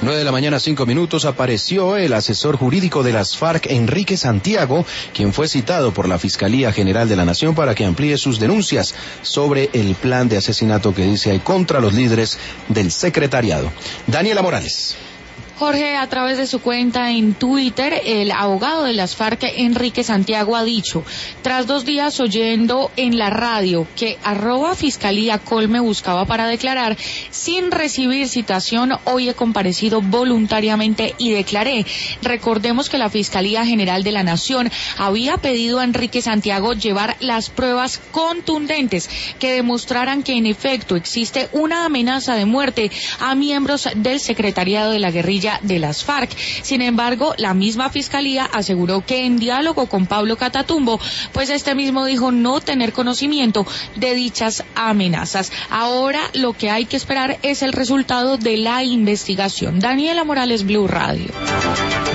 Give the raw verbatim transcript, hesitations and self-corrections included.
nueve de la mañana, cinco minutos, apareció el asesor jurídico de las FARC, Enrique Santiago, quien fue citado por la Fiscalía General de la Nación para que amplíe sus denuncias sobre el plan de asesinato que dice hay contra los líderes del secretariado. Daniela Morales. Jorge, a través de su cuenta en Twitter, el abogado de las FARC, Enrique Santiago, ha dicho, tras dos días oyendo en la radio que arroba Fiscalía Col me buscaba para declarar, sin recibir citación, hoy he comparecido voluntariamente y declaré. Recordemos que la Fiscalía General de la Nación había pedido a Enrique Santiago llevar las pruebas contundentes que demostraran que en efecto existe una amenaza de muerte a miembros del secretariado de la guerrilla de las FARC. Sin embargo, la misma Fiscalía aseguró que en diálogo con Pablo Catatumbo, pues este mismo dijo no tener conocimiento de dichas amenazas. Ahora lo que hay que esperar es el resultado de la investigación. Daniela Morales, Blue Radio.